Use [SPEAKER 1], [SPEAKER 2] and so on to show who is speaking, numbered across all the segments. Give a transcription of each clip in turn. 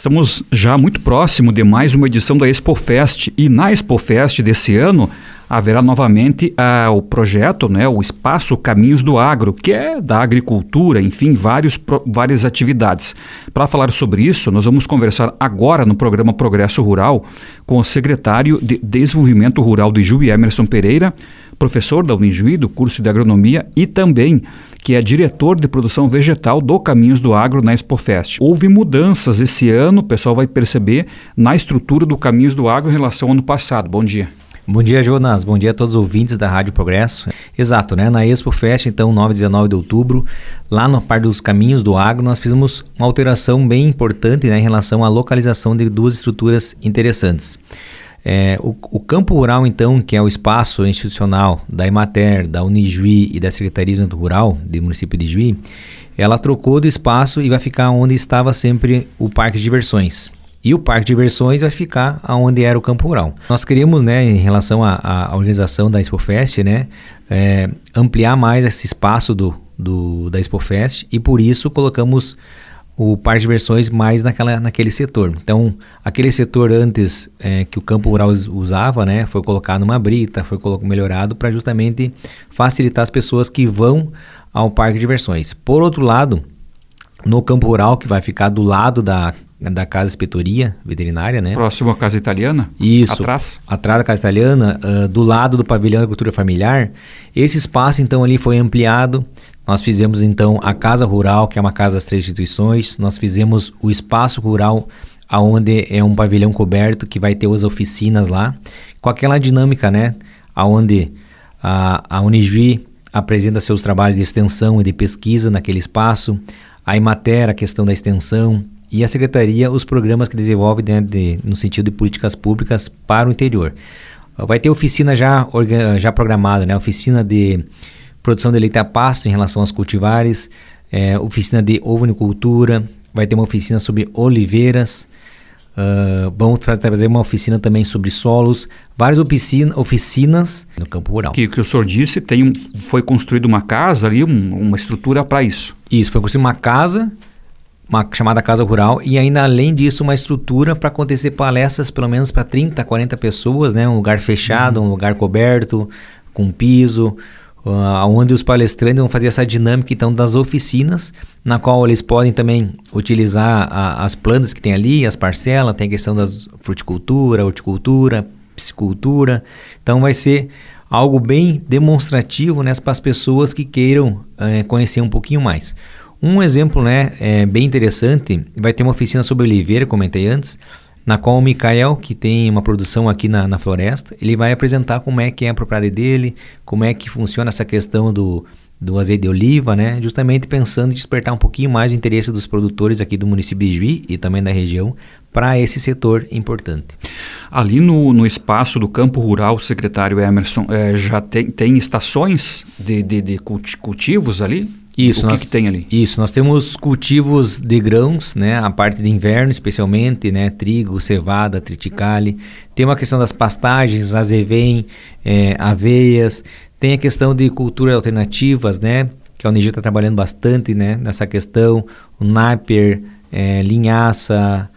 [SPEAKER 1] estamos já muito próximo de mais uma edição da ExpoFest, e na ExpoFest desse ano haverá novamente o projeto, né, o Espaço Caminhos do Agro, que é da agricultura, enfim, várias atividades. Para falar sobre isso, nós vamos conversar agora no programa Progresso Rural com o secretário de Desenvolvimento Rural do Ijuí, Emerson Pereira, professor da Unijuí, do curso de Agronomia, e também que é diretor de produção vegetal do Caminhos do Agro na ExpoFest. Houve mudanças esse ano, o pessoal vai perceber, na estrutura do Caminhos do Agro em relação ao ano passado. Bom dia.
[SPEAKER 2] Bom dia, Jonas. Bom dia a todos os ouvintes da Rádio Progresso. Exato, né? Na ExpoFest, então, 9 e 19 de outubro, lá na parte dos Caminhos do Agro, nós fizemos uma alteração bem importante, né, em relação à localização de duas estruturas interessantes. O campo rural, então, que é o espaço institucional da Emater, da Unijuí e da Secretaria de Desenvolvimento Rural do município de Ijuí, ela trocou de espaço e vai ficar onde estava sempre o Parque de Diversões. E o Parque de Diversões vai ficar onde era o campo rural. Nós queremos, né, em relação à organização da ExpoFest, né, ampliar mais esse espaço da ExpoFest, e por isso colocamos o Parque de Diversões mais naquele setor. Então, aquele setor antes que o campo rural usava, né, foi colocado numa brita, foi melhorado para justamente facilitar as pessoas que vão ao Parque de Diversões. Por outro lado, no campo rural, que vai ficar do lado da Casa Inspetoria Veterinária, né?
[SPEAKER 1] Próximo à Casa Italiana?
[SPEAKER 2] Isso.
[SPEAKER 1] Atrás
[SPEAKER 2] da Casa Italiana, do lado do Pavilhão da Agricultura Familiar. Esse espaço, então, ali foi ampliado. Nós fizemos, então, a Casa Rural, que é uma casa das 3 instituições. Nós fizemos o Espaço Rural, onde é um pavilhão coberto, que vai ter as oficinas lá, com aquela dinâmica, né? Onde a Unijuí apresenta seus trabalhos de extensão e de pesquisa naquele espaço, a Emater, a questão da extensão, e a Secretaria, os programas que desenvolve, né, no sentido de políticas públicas para o interior. Vai ter oficina já programada, né? Oficina de produção de leite a pasto em relação aos cultivares, oficina de ovinicultura, vai ter uma oficina sobre oliveiras, vamos fazer uma oficina também sobre solos, várias oficinas no campo rural.
[SPEAKER 1] Que o senhor disse, foi construída uma casa ali, uma estrutura para isso.
[SPEAKER 2] Isso, foi construída uma casa, uma chamada Casa Rural, e ainda além disso uma estrutura para acontecer palestras pelo menos para 30, 40 pessoas, né? Um lugar fechado, um lugar coberto, com piso, onde os palestrantes vão fazer essa dinâmica então das oficinas, na qual eles podem também utilizar as plantas que tem ali, as parcelas, tem a questão das fruticultura, horticultura, piscicultura. Então vai ser algo bem demonstrativo, né, para as pessoas que queiram conhecer um pouquinho mais. Um exemplo, né, bem interessante, vai ter uma oficina sobre oliveira, comentei antes, na qual o Micael, que tem uma produção aqui na floresta, ele vai apresentar como é que é a propriedade dele, como é que funciona essa questão do azeite de oliva, né, justamente pensando em despertar um pouquinho mais o interesse dos produtores aqui do município de Ijuí e também da região para esse setor importante. Ali
[SPEAKER 1] no espaço do campo rural, secretário Emerson, já tem estações de cultivos ali?
[SPEAKER 2] Isso,
[SPEAKER 1] que tem ali?
[SPEAKER 2] Isso, nós temos cultivos de grãos, né, a parte de inverno especialmente, né, trigo, cevada, triticale. Tem uma questão das pastagens, azevém, aveias. Tem a questão de culturas alternativas, né, que a Unijuí está trabalhando bastante, né, nessa questão. O napier, linhaça,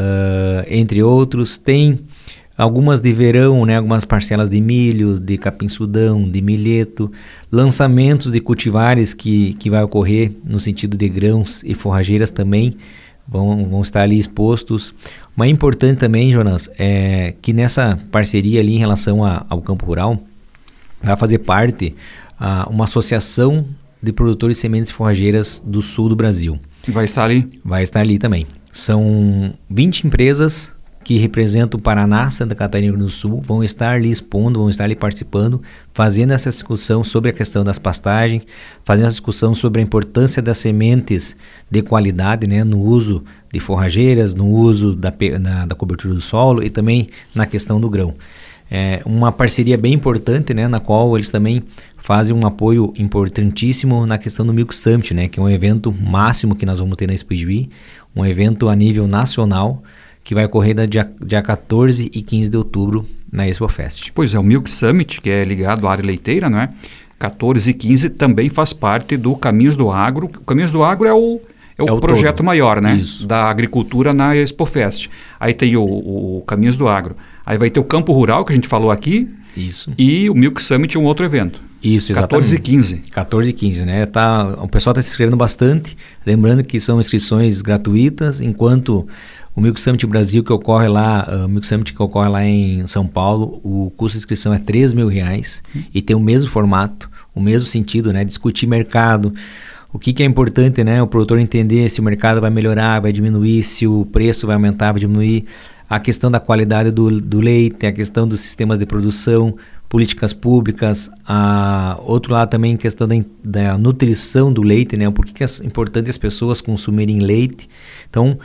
[SPEAKER 2] entre outros. Tem algumas de verão, né, algumas parcelas de milho, de capim-sudão, de milheto, lançamentos de cultivares que vai ocorrer no sentido de grãos e forrageiras também vão estar ali expostos. Mas importante também, Jonas, é que nessa parceria ali em relação ao campo rural, vai fazer parte uma associação de produtores de sementes forrageiras do sul do Brasil.
[SPEAKER 1] Vai estar ali?
[SPEAKER 2] Vai estar ali também. São 20 empresas que representam o Paraná, Santa Catarina e Rio Grande do Sul, vão estar ali expondo, vão estar ali participando, fazendo essa discussão sobre a questão das pastagens, fazendo essa discussão sobre a importância das sementes de qualidade, né, no uso de forrageiras, no uso da cobertura do solo e também na questão do grão. É uma parceria bem importante, né, na qual eles também fazem um apoio importantíssimo na questão do Milk Summit, né, que é um evento máximo que nós vamos ter na Expo Ijuí, um evento a nível nacional, que vai ocorrer dia 14 e 15 de outubro na ExpoFest.
[SPEAKER 1] Pois é, o Milk Summit, que é ligado à área leiteira, não é? 14 e 15 também faz parte do Caminhos do Agro. O Caminhos do Agro É o projeto
[SPEAKER 2] todo.
[SPEAKER 1] maior, né?
[SPEAKER 2] Isso.
[SPEAKER 1] Da agricultura na ExpoFest. Aí tem o Caminhos do Agro. Aí vai ter o Campo Rural, que a gente falou aqui.
[SPEAKER 2] Isso.
[SPEAKER 1] E o Milk Summit, um outro evento.
[SPEAKER 2] Isso, exatamente.
[SPEAKER 1] 14 e 15.
[SPEAKER 2] 14 e 15, né? O pessoal está se inscrevendo bastante. Lembrando que são inscrições gratuitas, enquanto o Milk Summit Brasil, que ocorre lá, o Milk Summit que ocorre lá em São Paulo, o custo de inscrição é R$3.000 e tem o mesmo formato, o mesmo sentido, né? Discutir mercado. O que é importante, né? O produtor entender se o mercado vai melhorar, vai diminuir, se o preço vai aumentar, vai diminuir. A questão da qualidade do leite, a questão dos sistemas de produção, políticas públicas, outro lado também questão da nutrição do leite, né? Por que é importante as pessoas consumirem leite. Então,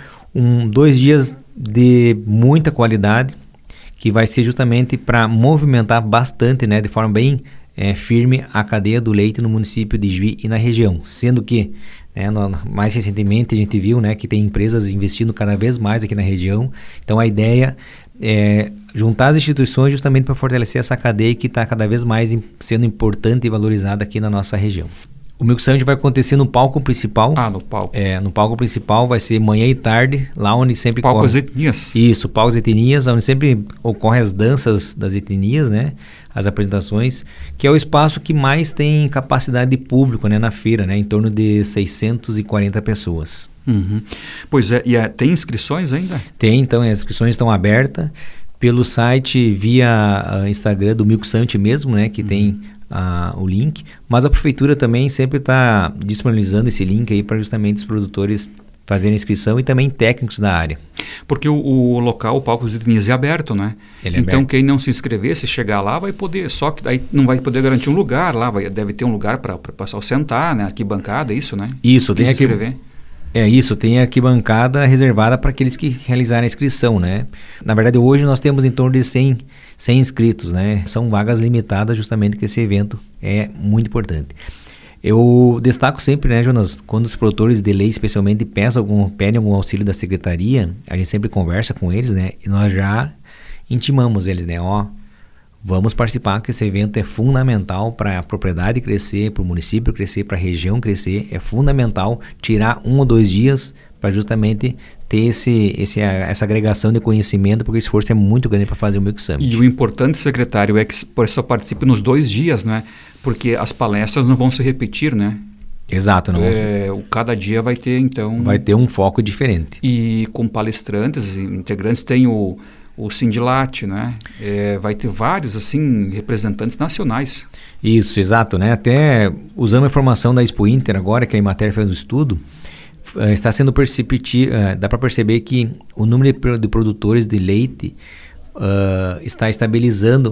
[SPEAKER 2] 2 dias de muita qualidade, que vai ser justamente para movimentar bastante, né? De forma bem firme a cadeia do leite no município de Juí e na região, sendo que mais recentemente a gente viu, né, que tem empresas investindo cada vez mais aqui na região. Então a ideia é juntar as instituições justamente para fortalecer essa cadeia que está cada vez mais sendo importante e valorizada aqui na nossa região. O Milk Summit vai acontecer no palco principal.
[SPEAKER 1] No palco.
[SPEAKER 2] No palco principal vai ser manhã e tarde, lá onde sempre
[SPEAKER 1] palco das etnias.
[SPEAKER 2] Isso, palco das etnias, onde sempre ocorrem as danças das etnias, né? As apresentações, que é o espaço que mais tem capacidade de público, né, na feira, né? Em torno de 640 pessoas.
[SPEAKER 1] Uhum. Pois é, e tem inscrições ainda?
[SPEAKER 2] Tem, então, as inscrições estão abertas pelo site via Instagram do Milk Summit mesmo, né? Que tem o link, mas a prefeitura também sempre está disponibilizando esse link aí para justamente os produtores fazerem inscrição e também técnicos da área.
[SPEAKER 1] Porque o local, o palco dos etnias é aberto, né?
[SPEAKER 2] Ele é
[SPEAKER 1] então
[SPEAKER 2] aberto.
[SPEAKER 1] Quem não se inscrever, se chegar lá, vai poder, só que aí não vai poder garantir um lugar lá, deve ter um lugar para o pessoal sentar, né? Arquibancada, isso, né?
[SPEAKER 2] Isso,
[SPEAKER 1] tem que se inscrever.
[SPEAKER 2] Tem arquibancada reservada para aqueles que realizarem a inscrição, né? Na verdade, hoje nós temos em torno de 100 inscritos, né? São vagas limitadas, justamente que esse evento é muito importante. Eu destaco sempre, né, Jonas, quando os produtores de leite, especialmente, pedem algum auxílio da secretaria, a gente sempre conversa com eles, né? E nós já intimamos eles, né? Vamos participar, que esse evento é fundamental para a propriedade crescer, para o município crescer, para a região crescer. É fundamental tirar 1 ou 2 dias para justamente ter essa agregação de conhecimento, porque o esforço é muito grande para fazer o Milk Summit.
[SPEAKER 1] E o importante, secretário, é que só participe nos 2 dias, né? Porque as palestras não vão se repetir, né?
[SPEAKER 2] Exato.
[SPEAKER 1] Cada dia vai ter, então...
[SPEAKER 2] Vai ter um foco diferente.
[SPEAKER 1] E com palestrantes, integrantes, tem o Sindilat, né? Vai ter vários, assim, representantes nacionais.
[SPEAKER 2] Isso, exato, né? Até usando a informação da Expo Inter agora, que a Emater fez um estudo, está sendo dá para perceber que o número de produtores de leite está estabilizando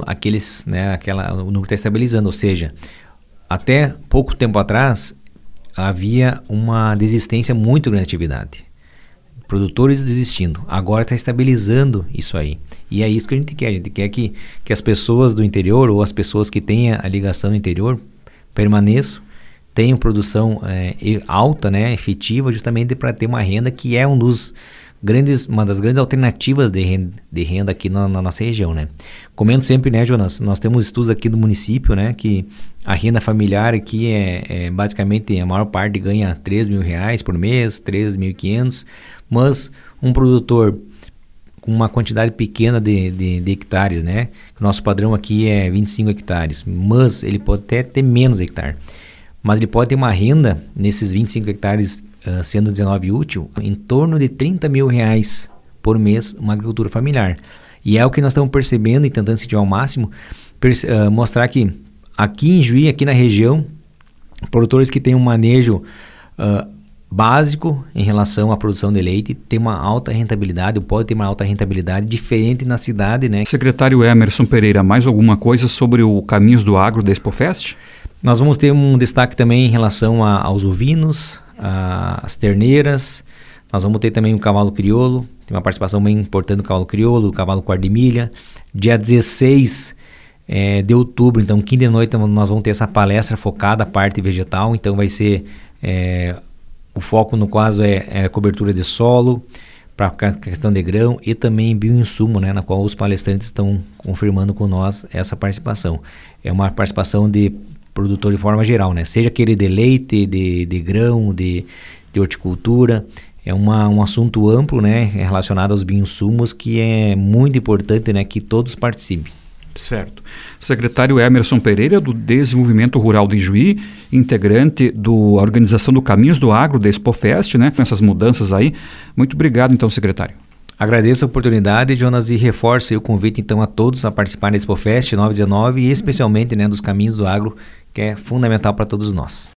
[SPEAKER 2] o número está estabilizando, ou seja, até pouco tempo atrás havia uma desistência muito grande de atividade. Produtores desistindo. Agora está estabilizando isso aí. E é isso que a gente quer. A gente quer que as pessoas do interior ou as pessoas que têm a ligação no interior permaneçam, tenham produção alta, né, efetiva, justamente para ter uma renda que é uma das grandes alternativas de renda aqui na nossa região, né. Comento sempre, né, Jonas, nós temos estudos aqui no município, né, que a renda familiar aqui basicamente a maior parte ganha R$3.000 por mês, 3.500, mas um produtor com uma quantidade pequena de hectares, né, o nosso padrão aqui é 25 hectares, mas ele pode até ter menos hectare. Mas ele pode ter uma renda nesses 25 hectares, sendo 19 útil, em torno de R$30.000 por mês, uma agricultura familiar. E é o que nós estamos percebendo e tentando incentivar ao máximo, mostrar que aqui em Juí, aqui na região, produtores que têm um manejo básico em relação à produção de leite tem uma alta rentabilidade, ou pode ter uma alta rentabilidade diferente na cidade, né?
[SPEAKER 1] Secretário Emerson Pereira, mais alguma coisa sobre o Caminhos do Agro da ExpoFest?
[SPEAKER 2] Nós vamos ter um destaque também em relação aos ovinos, às terneiras. Nós vamos ter também o cavalo crioulo, tem uma participação bem importante do cavalo crioulo, do cavalo quarto de milha. Dia 16 de outubro, então quinta de noite, nós vamos ter essa palestra focada à parte vegetal, então vai ser o foco no caso é a cobertura de solo, para a questão de grão e também bioinsumo, né, na qual os palestrantes estão confirmando com nós essa participação. É uma participação de produtor de forma geral, né? Seja aquele de leite, de grão, de de horticultura. É um assunto amplo, né, relacionado aos bioinsumos, que é muito importante, né, que todos participem.
[SPEAKER 1] Certo. Secretário Emerson Pereira, do Desenvolvimento Rural de Ijuí, integrante da organização do Caminhos do Agro, da Expofest, né, com essas mudanças aí. Muito obrigado, então, secretário.
[SPEAKER 2] Agradeço a oportunidade, Jonas, e reforço o convite, então, a todos a participar da Expofest 919 e especialmente, né, dos Caminhos do Agro, que é fundamental para todos nós.